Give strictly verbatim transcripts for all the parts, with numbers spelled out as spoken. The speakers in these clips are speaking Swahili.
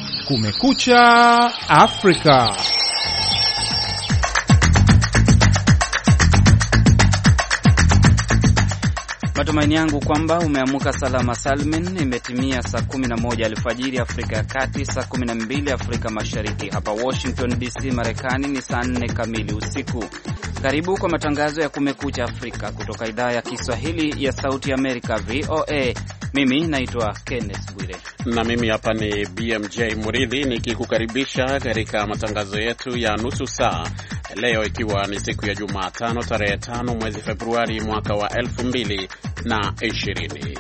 Kumekucha Afrika. Matumaini yangu kwamba umeamuka salama salmin. Imetimia saa kumi na moja alfajiri Afrika ya Kati, saa kumi na mbili Afrika Mashariki. Hapa Washington D C Marekani ni saa nne kamili usiku. Karibu kwa matangazo ya Kumekucha Afrika kutoka idhaa ya Kiswahili ya Sauti Amerika V O A. Mimi naitwa Kenneth Bwire na mimi hapa ni B M J Muridhi nikikukaribisha katika matangazo yetu ya nusu saa leo, ikiwa ni siku ya Jumatano tarehe tano mwezi Februari mwaka wa elfu mbili na ishirini.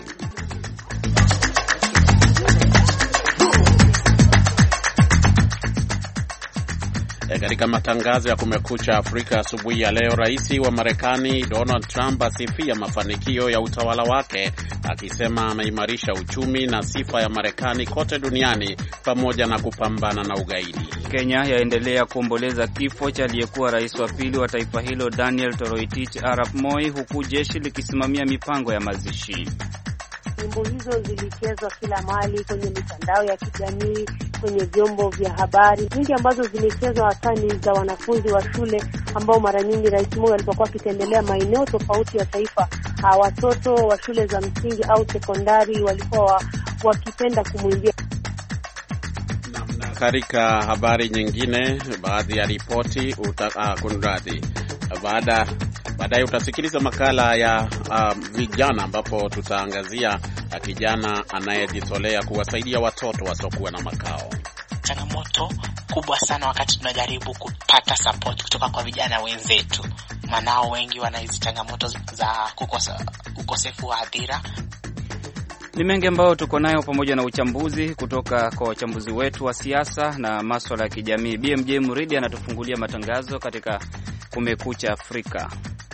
E, katika matangazo ya Kumekucha Afrika asubuhi ya leo, rais wa Marekani Donald Trump asifia mafanikio ya utawala wake, akisema ameimarisha uchumi na sifa ya Marekani kote duniani pamoja na kupambana na ugaidi. Kenya yaendelea kuomboleza kifo cha aliyekuwa rais wa pili wa taifa hilo Daniel Toroitich Arap Moi, huku jeshi likisimamia mipango ya mazishi. Nyimbo hizo zilichezwa kila mahali, kwenye mitandao ya kijamii, kwenye vyombo vya habari. Nyingi ambazo zilichezwa hasa ni za wanafunzi wa shule ambao mara nyingi Rais Moi alipokuwa akitembelea maeneo tofauti ya taifa, watoto wa shule za msingi au sekondari walikuwa wakipenda kumwimbia. Katika habari nyingine, baadhi ya ripoti utakundradhi baada Baadaye utasikiliza makala ya uh, vijana, ambapo tutaangazia uh, kijana anayejitolea kuwasaidia watoto wasiokuwa na makao. Changamoto kubwa sana wakati tunajaribu kupata support kutoka kwa vijana wenzetu, manao wengi wana hizi changamoto za kukosa ukosefu wa hadhira. Ni mengi ambayo tuko nayo, pamoja na uchambuzi kutoka kwa wachambuzi wetu wa siasa na masuala ya kijamii. B M J Muridi anatufungulia matangazo katika Kumekucha Afrika.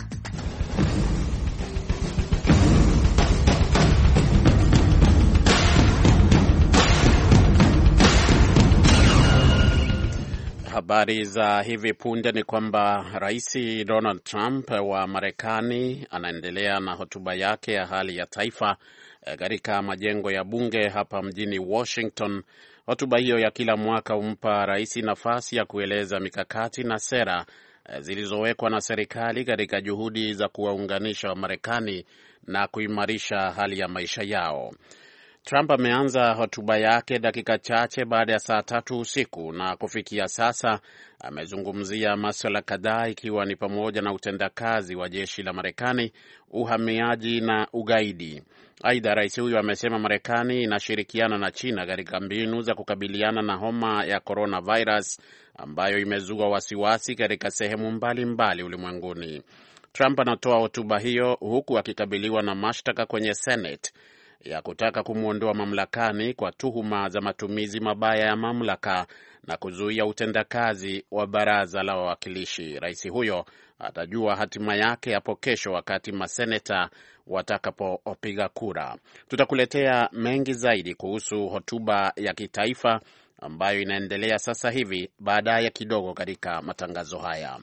Habari za hivi punde ni kwamba Rais Donald Trump wa Marekani anaendelea na hotuba yake ya hali ya taifa katika majengo ya bunge hapa mjini Washington. Hotuba hiyo ya kila mwaka humpa rais nafasi ya kueleza mikakati na sera zilizowekwa na serikali katika juhudi za kuwaunganisha Wamarekani na kuimarisha hali ya maisha yao. Trump ameanza hotuba yake dakika chache baada ya saa tatu usiku, na kufikia sasa amezungumzia masuala kadhaa, ikiwa ni pamoja na utendakazi wa jeshi la Marekani, uhamiaji na ugaidi. Aidha, rais huyu amesema Marekani inashirikiana na China katika mbinu za kukabiliana na homa ya coronavirus ambayo imezua wasiwasi katika sehemu mbalimbali ulimwenguni. Trump anatoa hotuba hiyo huku akikabiliwa na mashtaka kwenye Senate ya kutaka kumwondoa mamlakani kwa tuhuma za matumizi mabaya ya mamlaka na kuzuia utendakazi wa baraza la wawakilishi. Rais huyo atajua hatima yake hapo kesho wakati maseneta watakapopiga kura. Tutakuletea mengi zaidi kuhusu hotuba ya kitaifa ambayo inaendelea sasa hivi baadaye kidogo katika matangazo haya.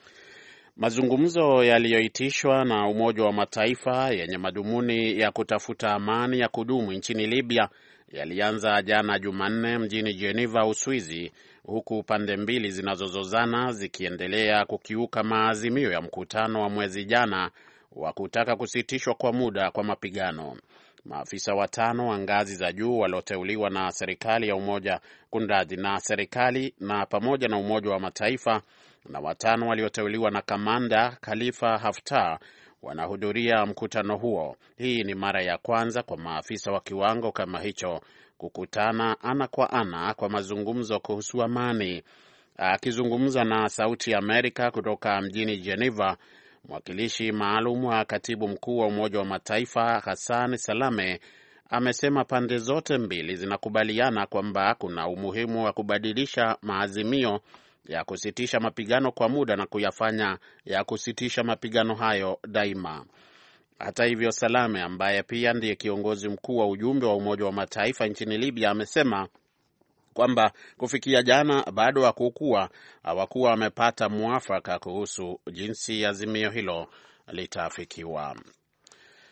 Mazungumzo yaliyoitishwa na Umoja wa Mataifa yenye madhumuni ya kutafuta amani ya kudumu nchini Libya yalianza jana Jumanne mjini Geneva, Uswizi, huku pande mbili zinazozozana zikiendelea kukiuka maazimio ya mkutano wa mwezi jana wa kutaka kusitishwa kwa muda kwa mapigano. Maafisa watano wa ngazi za juu walioteuliwa na serikali ya umoja kundadi na serikali na pamoja na Umoja wa Mataifa na watano walioteuliwa na kamanda Khalifa Haftar wanahudhuria mkutano huo. Hii ni mara ya kwanza kwa maafisa wa kiwango kama hicho kukutana ana kwa ana kwa mazungumzo kuhusu amani. Akizungumza na Sauti ya Amerika kutoka mjini Geneva, mwakilishi maalum wa katibu mkuu wa Umoja wa Mataifa Hassan Salame amesema pande zote mbili zinakubaliana kwamba kuna umuhimu wa kubadilisha maazimio ya kusitisha mapigano kwa muda na kuyafanya ya kusitisha mapigano hayo daima. Hata hivyo, Salame ambaye pia ndiye kiongozi mkuu wa ujumbe wa Umoja wa Mataifa nchini Libya amesema kwamba kufikia jana bado hakukuwa hawakuwa wamepata mwafaka kuhusu jinsi azimio hilo litaafikiwa.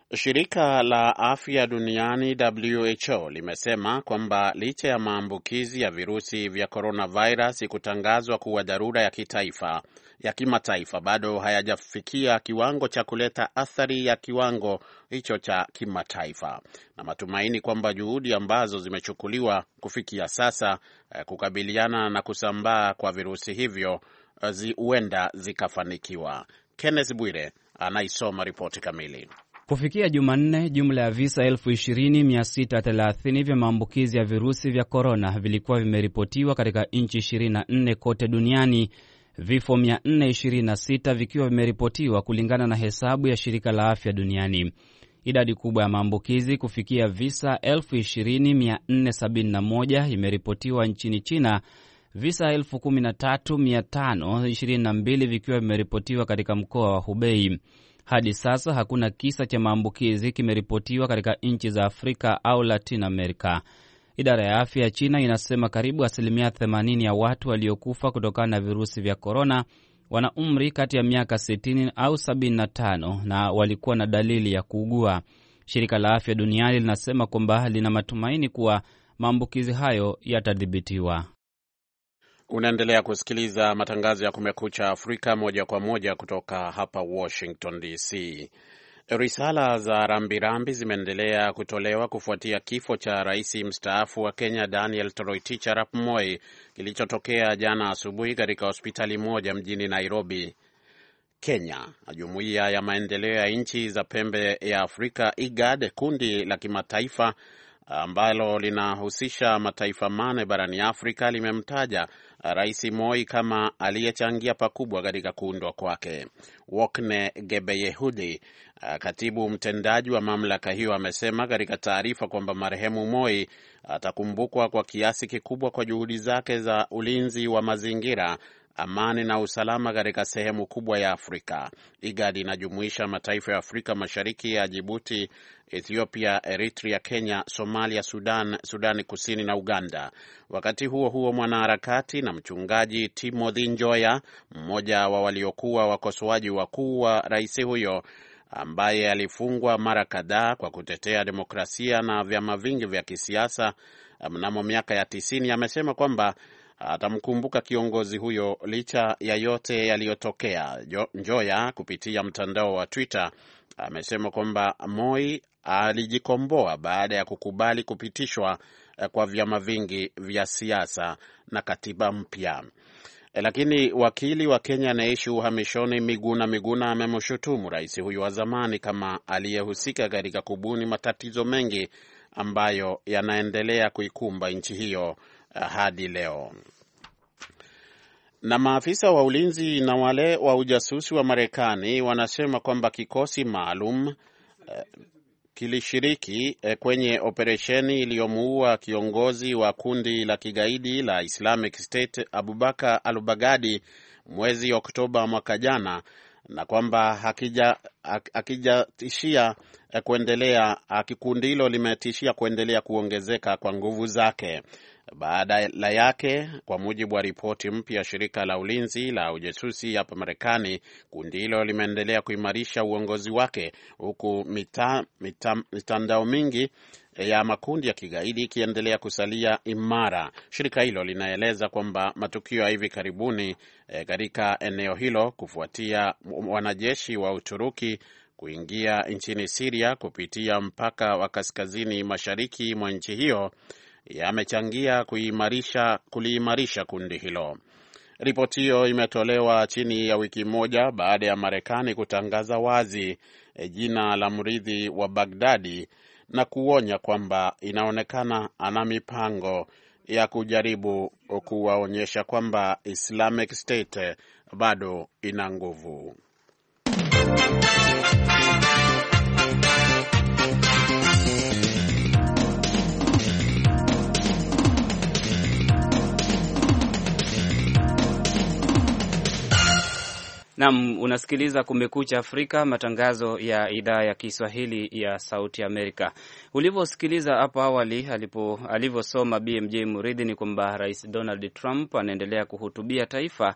Shirika la Afya Duniani W H O limesema kwamba licha ya maambukizi ya virusi vya coronavirus kutangazwa kuwa dharura ya kitaifa ya kimataifa, bado hayajafikia kiwango cha kuleta athari ya kiwango hicho cha kimataifa, na matumaini kwamba juhudi ambazo zimechukuliwa kufikia sasa kukabiliana na kusambaa kwa virusi hivyo huenda zikafanikiwa. Kenneth Bwire anaisoma ripoti kamili. Kufikia Jumanne, jumla ya visa elfu ishirini mia sita thelathini vya maambukizi ya virusi vya korona vilikuwa vimeripotiwa katika nchi ishirini na nne kote duniani, vifo mia nne ishirini na sita vikiwa vimeripotiwa kulingana na hesabu ya shirika la afya duniani. Idadi kubwa ya maambukizi kufikia visa elfu ishirini mia nne sabini na moja imeripotiwa nchini China, visa elfu kumi na tatu mia tano ishirini na mbili vikiwa vimeripotiwa katika mkoa wa Hubei. Hadi sasa hakuna kisa cha maambukizi kimeripotiwa katika nchi za Afrika au Latin America. Idara ya afya ya China inasema karibu asilimia themanini ya watu waliokufa kutokana na virusi vya korona wana umri kati ya miaka sitini au sabini na tano na walikuwa na dalili ya kuugua. Shirika la Afya Duniani linasema kwamba lina matumaini kuwa maambukizi hayo yatadhibitiwa. Unaendelea kusikiliza matangazo ya Kumekucha Afrika moja kwa moja kutoka hapa Washington D C. Risala za rambirambi zimeendelea kutolewa kufuatia kifo cha rais mstaafu wa Kenya Daniel Toroitich arap Moi kilichotokea jana asubuhi katika hospitali moja mjini Nairobi, Kenya. Jumuiya ya maendeleo ya nchi za pembe ya Afrika I G A D, kundi la kimataifa ambalo linahusisha mataifa mane barani Afrika, limemtaja Rais Moi kama aliyechangia pakubwa katika kuundwa kwake. Wokne Gebeyehudi, katibu mtendaji wa mamlaka hiyo, amesema katika taarifa kwamba marehemu Moi atakumbukwa kwa kiasi kikubwa kwa juhudi zake za ulinzi wa mazingira, amani na usalama katika sehemu kubwa ya Afrika. I G A D inajumuisha mataifa ya Afrika Mashariki ya Djibouti, Ethiopia, Eritrea, Kenya, Somalia, Sudan, Sudani Kusini na Uganda. Wakati huo huo, mwanaharakati na mchungaji Timothy Njoya, mmoja wa waliokuwa wakosoaji wakuu wa rais huyo ambaye alifungwa mara kadhaa kwa kutetea demokrasia na vyama vingi vya kisiasa mnamo miaka ya tisini, amesema kwamba atamkumbuka kiongozi huyo licha ya yote yaliyotokea. Njoya kupitia mtandao wa Twitter amesema kwamba Moi alijikomboa baada ya kukubali kupitishwa kwa vyama vingi vya siasa na katiba mpya. Lakini wakili wa Kenya anayeishi uhamishoni Miguna Miguna amemshutumu rais huyu wa zamani kama aliyehusika katika kubuni matatizo mengi ambayo yanaendelea kuikumba nchi hiyo hadi leo. Na maafisa wa ulinzi na wale wa ujasusi wa Marekani wanasema kwamba kikosi maalum eh, kilishiriki eh, kwenye operesheni iliyomuua kiongozi wa kundi la kigaidi la Islamic State Abubakar al-Baghdadi mwezi Oktoba mwaka jana, na kwamba hakija hakijatishia kuendelea kikundi hilo limetishia kuendelea kuongezeka kwa nguvu zake. Baada la yake, kwa mujibu wa ripoti mpya ya shirika la ulinzi la ujasusi hapa Marekani, kundi hilo limeendelea kuimarisha uongozi wake, huku mita, mita, mitandao mingi ya makundi ya kigaidi ikiendelea kusalia imara. Shirika hilo linaeleza kwamba matukio ya hivi karibuni e, katika eneo hilo kufuatia wanajeshi wa Uturuki kuingia nchini Syria kupitia mpaka wa kaskazini mashariki mwa nchi hiyo yamechangia kuimarisha kuliimarisha kundi hilo. Ripoti hiyo imetolewa chini ya wiki moja baada ya Marekani kutangaza wazi e, jina la mrithi wa Baghdadi na kuonya kwamba inaonekana ana mipango ya kujaribu kuwaonyesha kwamba Islamic State bado ina nguvu. Naam, unasikiliza Kumekucha Afrika, matangazo ya idhaa ya Kiswahili ya Sauti Amerika. Ulivyosikiliza hapo awali alipo alivyosoma B M J Muridhi ni kwamba Rais Donald Trump anaendelea kuhutubia taifa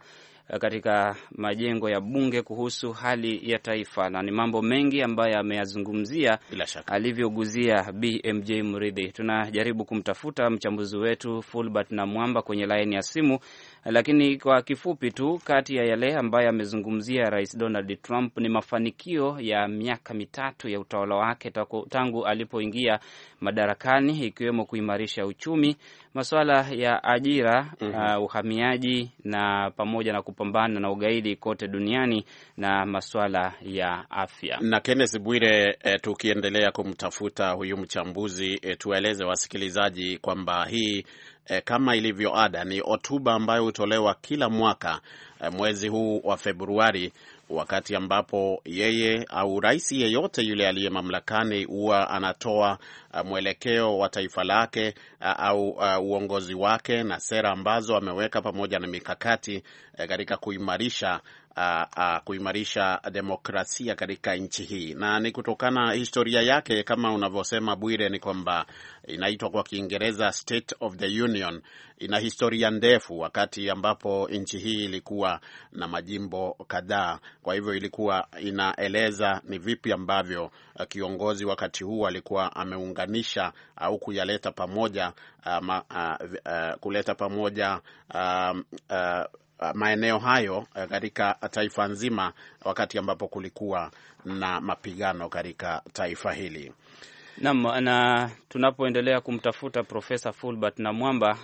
katika majengo ya bunge kuhusu hali ya taifa, na ni mambo mengi ambayo ameyazungumzia alivyoguzia B M J Mridhi. Tunajaribu kumtafuta mchambuzi wetu Fulbert na Mwamba kwenye laini ya simu, lakini kwa kifupi tu, kati ya yale ambayo amezungumzia Rais Donald Trump ni mafanikio ya miaka mitatu ya utawala wake tangu alipoingia madarakani, ikiwemo kuimarisha uchumi, masuala ya ajira, mm-hmm. uh, uhamiaji na pamoja na kupambana na ugaidi kote duniani na masuala ya afya. Na Kenneth Bwire, eh, tukiendelea kumtafuta huyu mchambuzi, eh, tueleze wasikilizaji kwamba hii E, kama ilivyo ada ni hotuba ambayo hutolewa kila mwaka e, mwezi huu wa Februari, wakati ambapo yeye au rais yeyote yule aliye mamlakani huwa anatoa uh, mwelekeo wa taifa lake uh, au uh, uongozi wake na sera ambazo ameweka pamoja na mikakati katika uh, kuimarisha Uh, uh, kuimarisha demokrasia katika nchi hii. Na ni kutokana historia yake, kama unavyosema Bwire, ni kwamba inaitwa kwa Kiingereza State of the Union. Ina historia ndefu, wakati ambapo nchi hii ilikuwa na majimbo kadhaa. Kwa hivyo ilikuwa inaeleza ni vipi ambavyo uh, kiongozi wakati huu alikuwa ameunganisha au uh, kuyaleta pamoja uh, ma, uh, uh, kuleta pamoja uh, uh, maeneo hayo katika taifa nzima, wakati ambapo kulikuwa na mapigano katika taifa hili. Naam, na tunapoendelea kumtafuta Profesa Fulbert na Mwamba,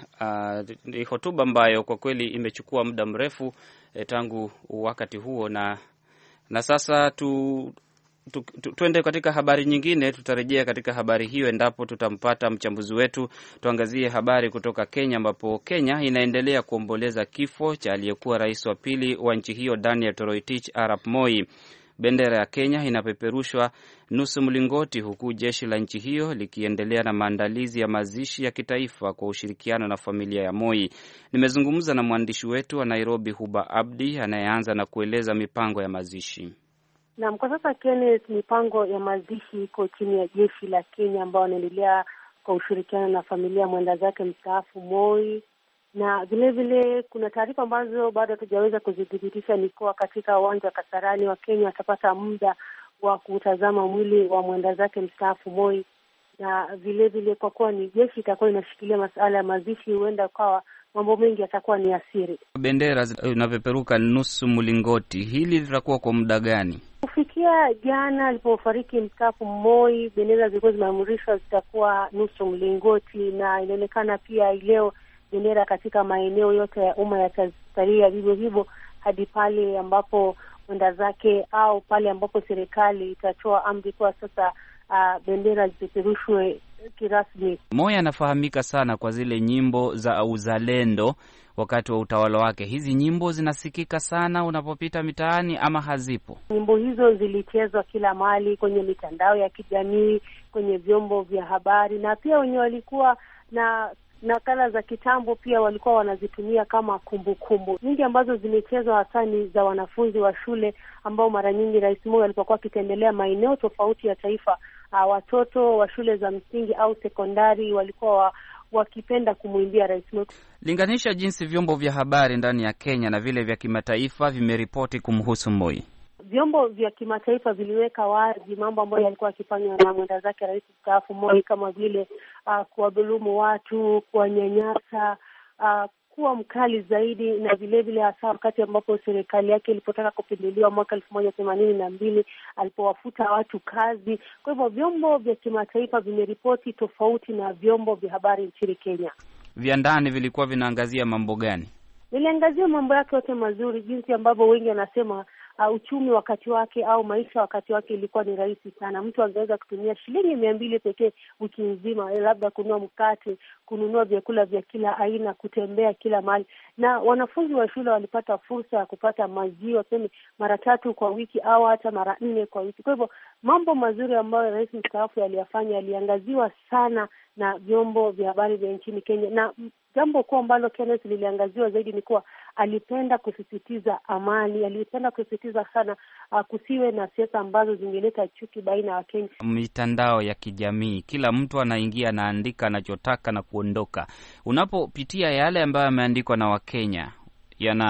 uh, hotuba ambayo kwa kweli imechukua muda mrefu eh, tangu wakati huo, na na sasa tu Tu, tu, tuende katika habari nyingine. Tutarejea katika habari hiyo endapo tutampata mchambuzi wetu. Tuangazie habari kutoka Kenya, ambapo Kenya inaendelea kuomboleza kifo cha aliyekuwa rais wa pili wa nchi hiyo Daniel Toroitich Arap Moi. Bendera ya Kenya inapeperushwa nusu mlingoti, huku jeshi la nchi hiyo likiendelea na maandalizi ya mazishi ya kitaifa kwa ushirikiano na familia ya Moi. Nimezungumza na mwandishi wetu wa Nairobi Huba Abdi, anayeanza na kueleza mipango ya mazishi. Naam, kwa sasa Kenneth, mipango ya mazishi iko chini ya jeshi la Kenya ambao wanaendelea kwa ushirikiano na familia mwenda zake mstaafu Moi, na vile vile kuna taarifa ambazo bado hatujaweza kuzidhibitisha ni kwa katika uwanja wa Kasarani wa Kenya watapata muda wa kutazama mwili wa mwenda zake mstaafu Moi, na vile vile kwa kuwa ni jeshi itakuwa inashikilia masuala ya mazishi, huenda kwa mambo mengi yatakuwa ni asiri. Bendera inapeperuka nusu mlingoti, hili litakuwa kwa muda gani? Kufikia jana alipofariki mstaafu Moi, bendera zilikuwa zimeamrishwa zitakuwa nusu mlingoti, na inaonekana pia leo bendera katika maeneo yote ya umma yatasalia vivyo hivyo hadi pale ambapo mwenda zake au pale ambapo serikali itatoa amri kwa sasa uh, bendera zipeperushwe kirasmi. Moi anafahamika sana kwa zile nyimbo za uzalendo wakati wa utawala wake. Hizi nyimbo zinasikika sana unapopita mitaani ama hazipo? Nyimbo hizo zilichezwa kila mahali, kwenye mitandao ya kijamii, kwenye vyombo vya habari, na pia wenye walikuwa na nakala za kitambo pia walikuwa wanazitumia kama kumbukumbu. Nyingi ambazo zimechezwa hasa ni za wanafunzi wa shule ambao mara nyingi Rais Moi alipokuwa akitembelea maeneo tofauti ya taifa, uh, watoto wa shule za msingi au sekondari walikuwa wa, wakipenda kumwimbia Rais Moi. Linganisha jinsi vyombo vya habari ndani ya Kenya na vile vya kimataifa vimeripoti kumhusu Moi. Vyombo vya kimataifa viliweka wazi mambo ambayo yalikuwa yakifanywa na mwenda zake rais mstaafu Moi, kama vile uh, kuwadhulumu watu, kuwanyanyasa, uh, kuwa mkali zaidi, na vile vile hasa wakati ambapo serikali yake ilipotaka kupinduliwa mwaka elfu moja themanini na mbili alipowafuta watu kazi. Kwa hivyo vyombo vya kimataifa vimeripoti tofauti na vyombo vya habari nchini Kenya. Vya ndani vilikuwa vinaangazia mambo gani? Viliangazia mambo yake yote mazuri, jinsi ambavyo wengi wanasema Uh, uchumi wakati wake au maisha wakati wake ilikuwa ni rahisi sana. Mtu angeweza kutumia shilingi mia mbili pekee wiki nzima, labda kununua mkate, kununua vyakula vya kila aina, kutembea kila mahali. Na wanafunzi wa shule walipata fursa ya kupata maziwa sema mara tatu kwa wiki au hata mara nne kwa wiki. Kwa hivyo mambo mazuri ambayo rais mstaafu aliyafanya aliangaziwa sana na vyombo vya habari vya nchini Kenya. Na jambo kuu ambalo Kenneth liliangaziwa zaidi ni kuwa alipenda kusisitiza amani, alipenda kusisitiza sana uh, kusiwe na siasa ambazo zingeleta chuki baina ya Kenya. Mitandao ya kijamii, kila mtu anaingia anaandika anachotaka na kuondoka. Unapopitia yale ambayo yameandikwa na Wakenya, yana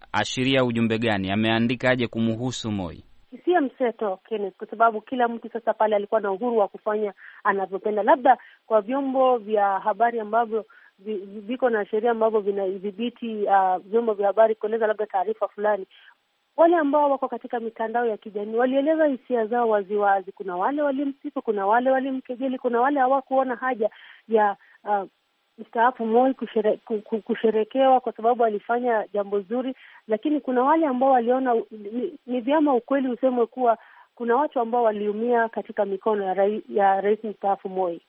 ashiria ujumbe gani? Ameandikaje kumhusu Moi? Hisia mseto, Kenneth, kwa sababu kila mtu sasa pale alikuwa na uhuru wa kufanya anavyopenda. Labda kwa vyombo vya habari ambavyo viko na sheria ambavyo vinadhibiti uh, vyombo vya habari kueleza labda taarifa fulani, wale ambao wako katika mitandao ya kijamii walieleza hisia zao waziwazi. Kuna wale walimsifu, kuna wale walimkejeli, kuna wale hawakuona haja ya uh, mstaafu Moi kushere, kusherekewa kwa sababu alifanya jambo zuri, lakini kuna wale ambao waliona ni, ni vyema ukweli usemwe kuwa kuna watu ambao waliumia katika mikono ya, rai, ya rais mstaafu Moi.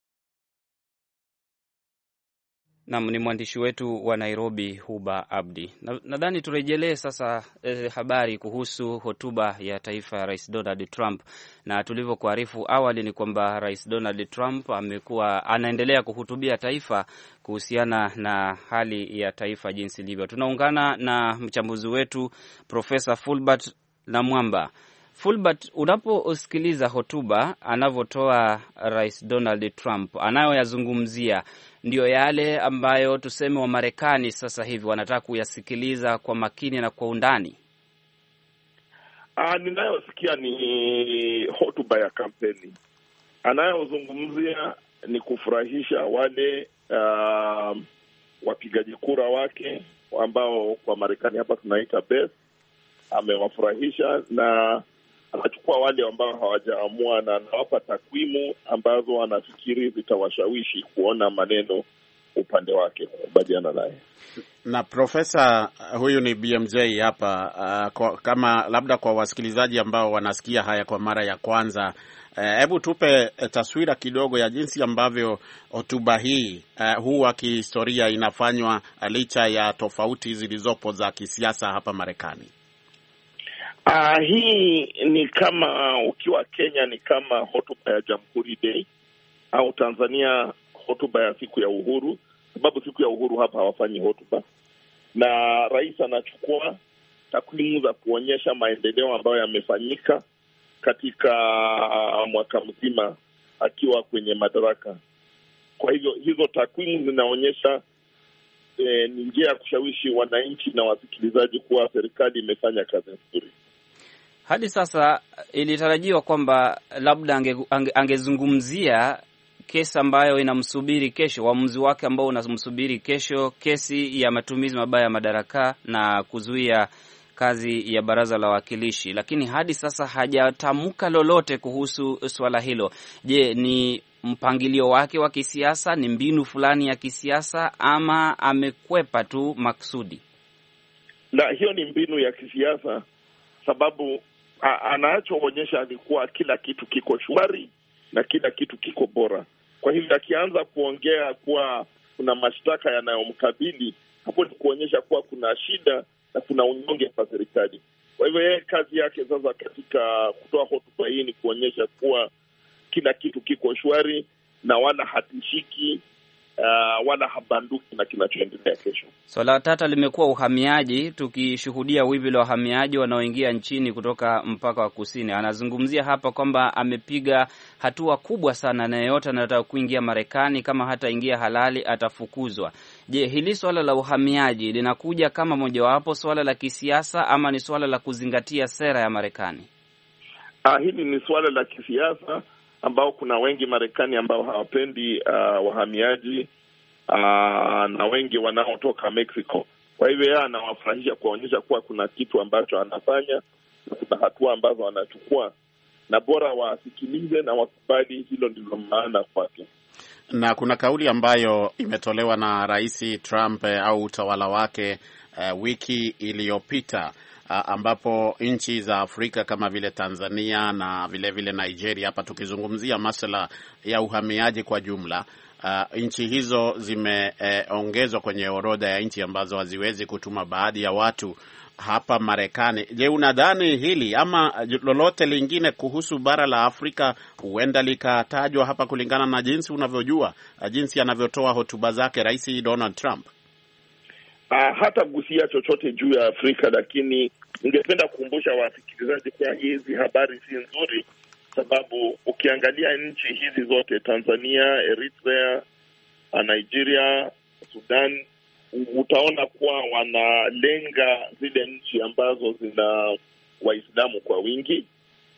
Naam, ni mwandishi wetu wa Nairobi Huba Abdi. Nadhani na turejelee sasa eh, habari kuhusu hotuba ya taifa ya Rais Donald Trump. Na tulivyokuarifu awali ni kwamba Rais Donald Trump amekuwa anaendelea kuhutubia taifa kuhusiana na hali ya taifa jinsi ilivyo. Tunaungana na mchambuzi wetu Profesa Fulbert Namwamba. Fulbert, unaposikiliza hotuba anavyotoa Rais Donald Trump, anayoyazungumzia ndio yale ambayo tuseme wa Marekani sasa hivi wanataka kuyasikiliza kwa makini na kwa undani? Ah, ninayosikia ni hotuba ya kampeni. Anayozungumzia ni kufurahisha wale uh, wapigaji kura wake ambao kwa Marekani hapa tunaita base. Amewafurahisha na anachukua wale ambao hawajaamua na anawapa takwimu ambazo anafikiri zitawashawishi kuona maneno upande wake kubadiana naye. Na profesa, huyu ni B M J hapa. Uh, kwa, kama labda kwa wasikilizaji ambao wanasikia haya kwa mara ya kwanza, hebu uh, tupe taswira kidogo ya jinsi ambavyo hotuba hii uh, huwa kihistoria inafanywa uh, licha ya tofauti zilizopo za kisiasa hapa Marekani. Uh, hii ni kama ukiwa Kenya ni kama hotuba ya Jamhuri Day, au Tanzania hotuba ya siku ya uhuru, sababu siku ya uhuru hapa hawafanyi hotuba, na rais anachukua takwimu za kuonyesha maendeleo ambayo yamefanyika katika mwaka mzima akiwa kwenye madaraka. Kwa hivyo hizo takwimu zinaonyesha eh, ni njia ya kushawishi wananchi na wasikilizaji kuwa serikali imefanya kazi nzuri. Hadi sasa ilitarajiwa kwamba labda ange, ange, angezungumzia kesi ambayo inamsubiri kesho, uamuzi wake ambao unamsubiri kesho, kesi ya matumizi mabaya ya madaraka na kuzuia kazi ya baraza la wawakilishi, lakini hadi sasa hajatamka lolote kuhusu swala hilo. Je, ni mpangilio wake wa kisiasa, ni mbinu fulani ya kisiasa, ama amekwepa tu maksudi? Na hiyo ni mbinu ya kisiasa, sababu anachoonyesha ni kuwa kila kitu kiko shwari na kila kitu kiko bora. Kwa hivyo akianza kuongea kuwa kuna mashtaka yanayomkabili, hapo ni kuonyesha kuwa kuna shida na kuna unyonge kwa serikali. Kwa hivyo yeye kazi yake sasa katika kutoa hotuba hii ni kuonyesha kuwa kila kitu kiko shwari na wala hatishiki uh, wala habanduki na kinachoendelea kesho. Swala so, tata limekuwa uhamiaji, tukishuhudia wimbi la wahamiaji wanaoingia nchini kutoka mpaka wa kusini. Anazungumzia hapa kwamba amepiga hatua kubwa sana, na yeyote anataka kuingia Marekani kama hata ingia halali atafukuzwa. Je, hili swala la uhamiaji linakuja kama mojawapo swala la kisiasa ama ni swala la kuzingatia sera ya Marekani? Ah, hili ni swala la kisiasa ambao kuna wengi Marekani ambao hawapendi uh, wahamiaji uh, na wengi wanaotoka Mexico. Kwa hivyo yeye anawafurahisha kuonyesha kuwa kuna kitu ambacho anafanya na kuna hatua ambazo anachukua, na bora wasikilize na wakubali. Hilo ndilo maana kwake. Na kuna kauli ambayo imetolewa na Rais Trump eh, au utawala wake eh, wiki iliyopita Uh, ambapo nchi za Afrika kama vile Tanzania na vile vile Nigeria, hapa tukizungumzia masuala ya uhamiaji kwa jumla, uh, nchi hizo zimeongezwa eh, kwenye orodha ya nchi ambazo haziwezi kutuma baadhi ya watu hapa Marekani. Je, unadhani hili ama lolote lingine kuhusu bara la Afrika huenda likatajwa hapa kulingana na jinsi unavyojua, uh, jinsi anavyotoa hotuba zake Rais Donald Trump? Uh, hata gusia chochote juu ya Afrika, lakini ningependa kukumbusha wasikilizaji kwa hizi habari si nzuri, sababu ukiangalia nchi hizi zote, Tanzania, Eritrea, Nigeria, Sudan, utaona kuwa wanalenga zile nchi ambazo zina Waislamu kwa wingi,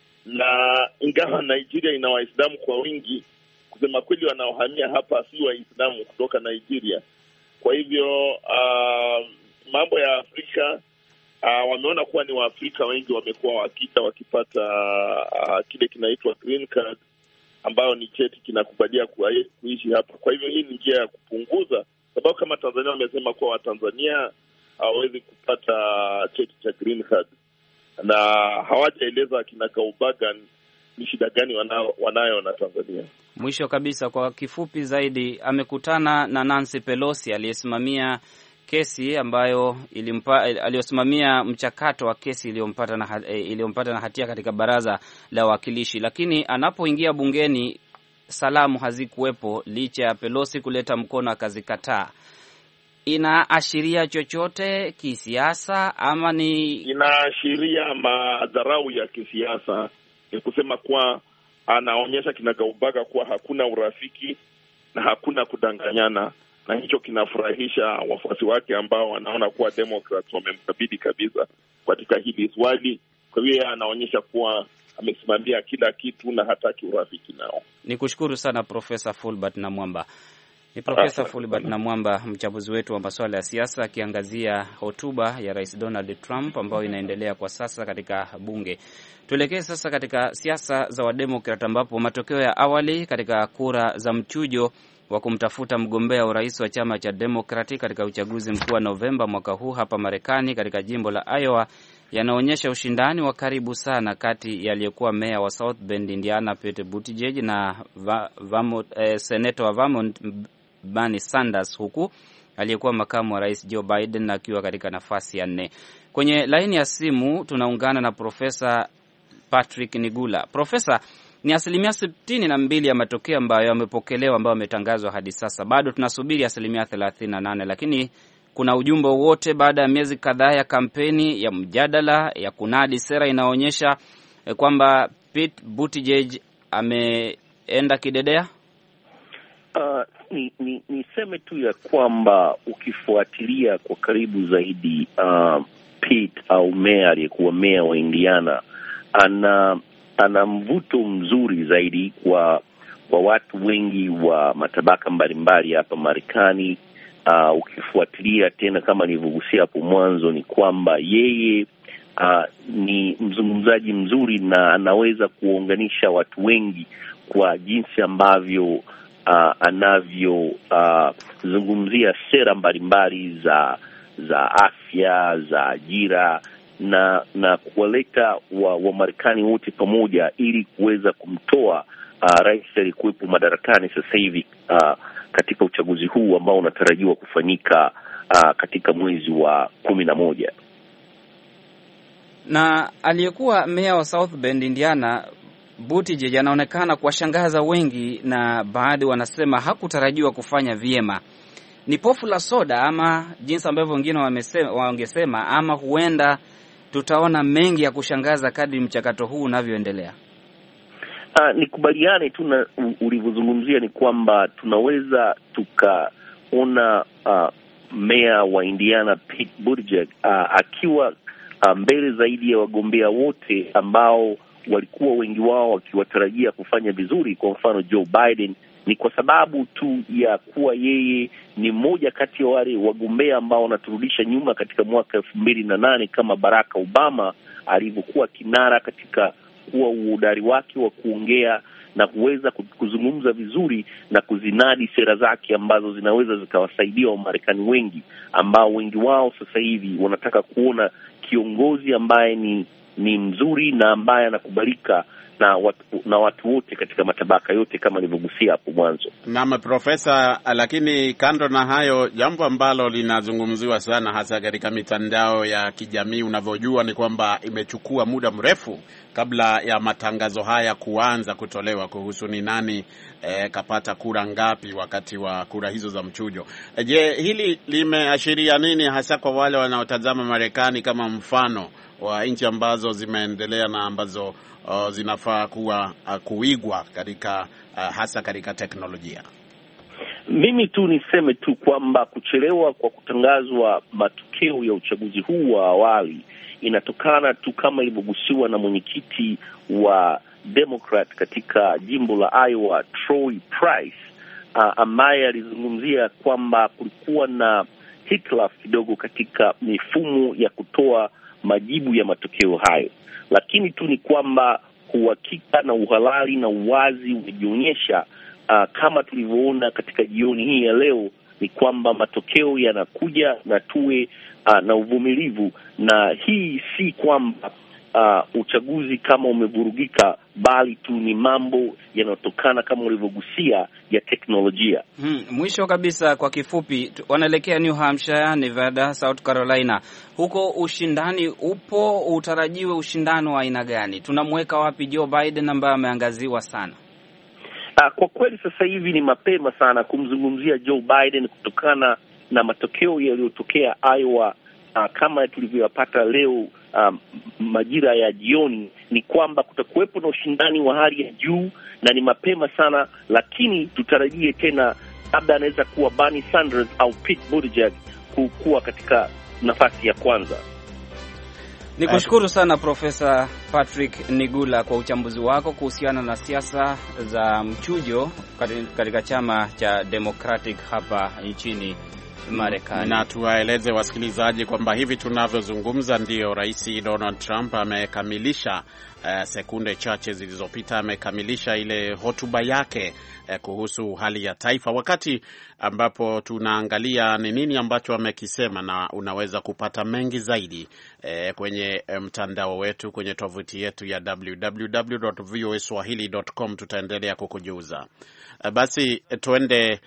na ingawa Nigeria ina Waislamu kwa wingi, kusema kweli wanaohamia hapa si Waislamu kutoka Nigeria. Kwa hivyo uh, mambo ya Afrika uh, wameona kuwa ni Waafrika wengi wamekuwa wakita wakipata uh, kile kinaitwa green card, ambayo ni cheti kinakubalia kuishi hapa. Kwa hivyo hii ni njia ya kupunguza, sababu kama Tanzania wamesema kuwa Watanzania hawawezi kupata cheti cha green card, na hawajaeleza kinagaubaga ni shida gani wanayo, wanayo na Tanzania. Mwisho kabisa, kwa kifupi zaidi, amekutana na Nancy Pelosi aliyesimamia kesi ambayo ilimpa, aliyosimamia mchakato wa kesi iliyompata na iliyompata na hatia katika baraza la wawakilishi, lakini anapoingia bungeni salamu hazikuwepo licha ya Pelosi kuleta mkono akazikataa. Inaashiria chochote kisiasa ama ni inaashiria madharau ya kisiasa? Ni kusema kuwa anaonyesha kinagaubaga kuwa hakuna urafiki na hakuna kudanganyana, na hicho kinafurahisha wafuasi wake ambao wanaona kuwa Democrats wamemkabidhi kabisa katika hili swali. Kwa hiyo anaonyesha kuwa amesimamia kila kitu na hataki urafiki nao. Nikushukuru sana Profesa Fulbert Namwamba. Ni Profesa Fulbert Namwamba, mchambuzi wetu wa masuala ya siasa, akiangazia hotuba ya Rais Donald Trump ambayo inaendelea kwa sasa katika bunge. Tuelekee sasa katika siasa za Wademokrat, ambapo matokeo ya awali katika kura za mchujo wa kumtafuta mgombea urais wa chama cha Democratic katika uchaguzi mkuu wa Novemba mwaka huu hapa Marekani katika jimbo la Iowa yanaonyesha ushindani wa karibu sana kati ya aliyekuwa meya wa South Bend, Indiana, Pete Buttigieg na va, Vermont, eh, senator wa Vermont Bernie Sanders, huku aliyekuwa makamu wa rais Joe Biden akiwa katika nafasi ya nne. Kwenye laini ya simu tunaungana na Profesa Patrick Nigula. Profesa, ni asilimia sitini na mbili ya matokeo ambayo yamepokelewa ambayo yametangazwa hadi sasa. Bado tunasubiri asilimia thelathini na nane, lakini kuna ujumbe wote baada ya miezi kadhaa ya kampeni ya mjadala ya kunadi sera inaonyesha eh, kwamba Pete Buttigieg ameenda kidedea? Uh, ni, ni, niseme tu ya kwamba ukifuatilia kwa karibu zaidi uh, Pete au meya aliyekuwa meya wa Indiana ana ana mvuto mzuri zaidi kwa kwa watu wengi wa matabaka mbalimbali hapa Marekani. Uh, ukifuatilia tena kama nilivyogusia hapo mwanzo ni kwamba yeye uh, ni mzungumzaji mzuri na anaweza kuunganisha watu wengi kwa jinsi ambavyo uh, anavyo uh, zungumzia sera mbalimbali za za afya, za ajira na na kuwaleta wa, wa Marekani wote pamoja ili kuweza kumtoa uh, rais aliyekuwepo madarakani sasa hivi uh, katika uchaguzi huu ambao unatarajiwa kufanyika uh, katika mwezi wa kumi na moja. Na aliyekuwa meya wa South Bend, Indiana, Buttigieg anaonekana kuwashangaza wengi, na baadhi wanasema hakutarajiwa kufanya vyema. Ni pofu la soda ama jinsi ambavyo wengine wamesema, wangesema, ama huenda tutaona mengi ya kushangaza kadri mchakato huu unavyoendelea? Uh, nikubaliane tu na ulivyozungumzia ni kwamba tunaweza tukaona uh, meya wa Indiana Pete Buttigieg uh, akiwa uh, mbele zaidi ya wagombea wote ambao walikuwa wengi wao wakiwatarajia kufanya vizuri. Kwa mfano Joe Biden, ni kwa sababu tu ya kuwa yeye ni mmoja kati ya wale wagombea ambao wanaturudisha nyuma katika mwaka elfu mbili na nane kama Barack Obama alivyokuwa kinara katika kuwa uhodari wake wa kuongea na kuweza kuzungumza vizuri na kuzinadi sera zake ambazo zinaweza zikawasaidia Wamarekani wengi ambao wengi wao sasa hivi wanataka kuona kiongozi ambaye ni ni mzuri na ambaye anakubalika na watu, na watu wote katika matabaka yote kama nilivyogusia hapo mwanzo. Naam Profesa, lakini kando na hayo, jambo ambalo linazungumziwa sana hasa katika mitandao ya kijamii unavyojua ni kwamba imechukua muda mrefu kabla ya matangazo haya kuanza kutolewa kuhusu ni nani eh, kapata kura ngapi wakati wa kura hizo za mchujo. Je, hili limeashiria nini hasa kwa wale wanaotazama Marekani kama mfano wa nchi ambazo zimeendelea na ambazo uh, zinafaa kuwa uh, kuigwa katika uh, hasa katika teknolojia? Mimi tu niseme tu kwamba kuchelewa kwa kutangazwa matokeo ya uchaguzi huu wa awali inatokana tu, kama ilivyogusiwa na mwenyekiti wa Democrat katika jimbo la Iowa, Troy Price, uh, ambaye alizungumzia kwamba kulikuwa na hitilafu kidogo katika mifumo ya kutoa majibu ya matokeo hayo. Lakini tu ni kwamba uhakika na uhalali na uwazi umejionyesha, uh, kama tulivyoona katika jioni hii ya leo, ni kwamba matokeo yanakuja na tuwe uh, na uvumilivu, na hii si kwamba uh, uchaguzi kama umevurugika, bali tu ni mambo yanayotokana kama ulivyogusia ya teknolojia. Hmm, mwisho kabisa kwa kifupi, wanaelekea New Hampshire, Nevada, South Carolina. Huko ushindani upo, utarajiwe ushindani wa aina gani? Tunamweka wapi Joe Biden ambaye ameangaziwa sana? Uh, kwa kweli sasa hivi ni mapema sana kumzungumzia Joe Biden kutokana na matokeo yaliyotokea Iowa. Uh, kama tulivyoyapata leo um, majira ya jioni, ni kwamba kutakuwepo na ushindani wa hali ya juu na ni mapema sana, lakini tutarajie tena labda anaweza kuwa Bernie Sanders au Pete Buttigieg kuwa katika nafasi ya kwanza. Nikushukuru sana Profesa Patrick Nigula kwa uchambuzi wako kuhusiana na siasa za mchujo katika chama cha Democratic hapa nchini Marekani. Na tuwaeleze wasikilizaji kwamba hivi tunavyozungumza ndio Rais Donald Trump amekamilisha uh, sekunde chache zilizopita amekamilisha ile hotuba yake uh, kuhusu hali ya taifa, wakati ambapo tunaangalia ni nini ambacho amekisema, na unaweza kupata mengi zaidi uh, kwenye mtandao wetu, kwenye tovuti yetu ya w w w dot v o a swahili dot com. Tutaendelea kukujuza. Uh, basi tuende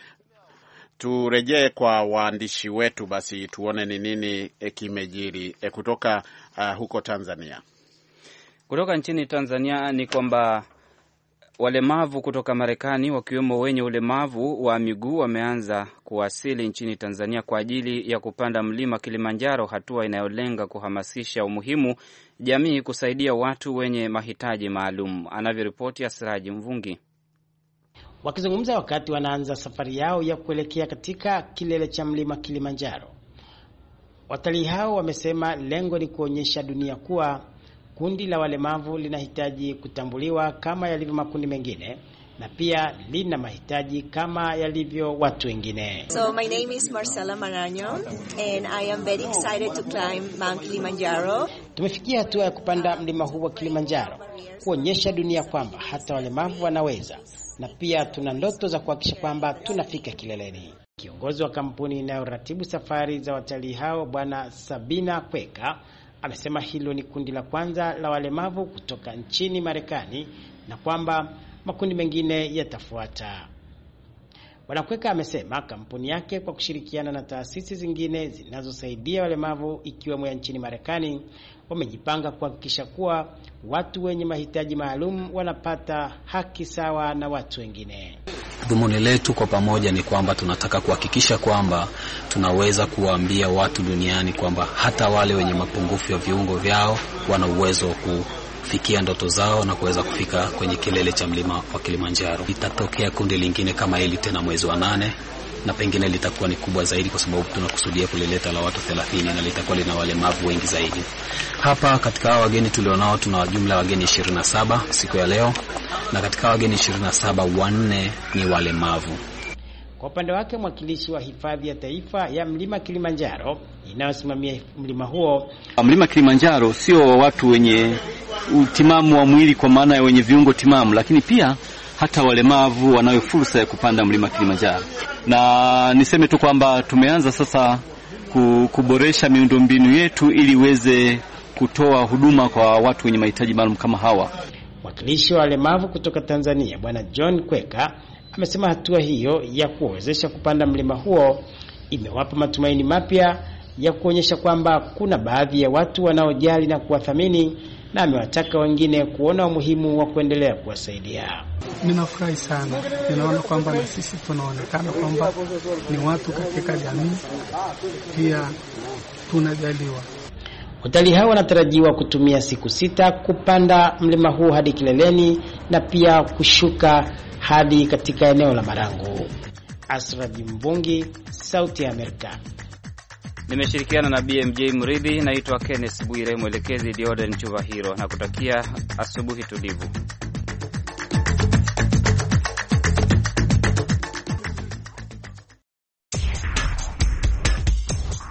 turejee kwa waandishi wetu, basi tuone ni nini e, kimejiri e, kutoka uh, huko Tanzania. Kutoka nchini Tanzania ni kwamba walemavu kutoka Marekani, wakiwemo wenye ulemavu wa miguu, wameanza kuwasili nchini Tanzania kwa ajili ya kupanda mlima Kilimanjaro, hatua inayolenga kuhamasisha umuhimu jamii kusaidia watu wenye mahitaji maalum. Anavyoripoti Asiraji Mvungi. Wakizungumza wakati wanaanza safari yao ya kuelekea katika kilele cha mlima Kilimanjaro, watalii hao wamesema lengo ni kuonyesha dunia kuwa kundi la walemavu linahitaji kutambuliwa kama yalivyo makundi mengine, na pia lina mahitaji kama yalivyo watu wengine. So my name is Marcela Maranyo and I am very excited to climb Mount Kilimanjaro. Tumefikia hatua ya kupanda mlima huu wa Kilimanjaro, kuonyesha dunia kwamba hata walemavu wanaweza, na pia tuna ndoto za kuhakikisha kwamba tunafika kileleni. Kiongozi wa kampuni inayoratibu safari za watalii hao, Bwana Sabina Kweka, amesema hilo ni kundi la kwanza la walemavu kutoka nchini Marekani na kwamba makundi mengine yatafuata. Bwana Kweka amesema kampuni yake kwa kushirikiana na taasisi zingine zinazosaidia walemavu ikiwemo ya nchini Marekani wamejipanga kuhakikisha kuwa watu wenye mahitaji maalum wanapata haki sawa na watu wengine. Dhumuni letu kwa pamoja ni kwamba tunataka kuhakikisha kwamba tunaweza kuwaambia watu duniani kwamba hata wale wenye mapungufu ya viungo vyao wana uwezo wa kufikia ndoto zao na kuweza kufika kwenye kilele cha mlima wa Kilimanjaro. Itatokea kundi lingine kama hili tena mwezi wa nane, na pengine litakuwa ni kubwa zaidi kwa sababu tunakusudia kulileta la watu thelathini na litakuwa lina walemavu wengi zaidi. Hapa katika hao wageni tulionao tuna jumla wageni ishirini na saba siku ya leo, na katika wageni ishirini na saba wanne ni walemavu. Kwa upande wake mwakilishi wa hifadhi ya taifa ya mlima Kilimanjaro inayosimamia mlima huo, mlima Kilimanjaro sio watu wenye utimamu wa mwili kwa maana ya wenye viungo timamu, lakini pia hata walemavu wanayo fursa ya kupanda mlima Kilimanjaro. Na niseme tu kwamba tumeanza sasa kuboresha miundombinu yetu ili iweze kutoa huduma kwa watu wenye mahitaji maalum kama hawa. Mwakilishi wa walemavu kutoka Tanzania, Bwana John Kweka, amesema hatua hiyo ya kuwezesha kupanda mlima huo imewapa matumaini mapya ya kuonyesha kwamba kuna baadhi ya watu wanaojali na kuwathamini, na amewataka wengine kuona umuhimu wa kuendelea kuwasaidia. Ninafurahi sana. Ninaona kwamba na sisi tunaonekana kwamba ni watu katika jamii, pia tunajaliwa. Watalii hao wanatarajiwa kutumia siku sita kupanda mlima huu hadi kileleni na pia kushuka hadi katika eneo la Marangu. Asraji Mbungi, Sauti ya Amerika. Nimeshirikiana na B M J Mridhi. Naitwa Kenneth Bwire, mwelekezi Dioden Chuvahiro, na kutakia asubuhi tulivu.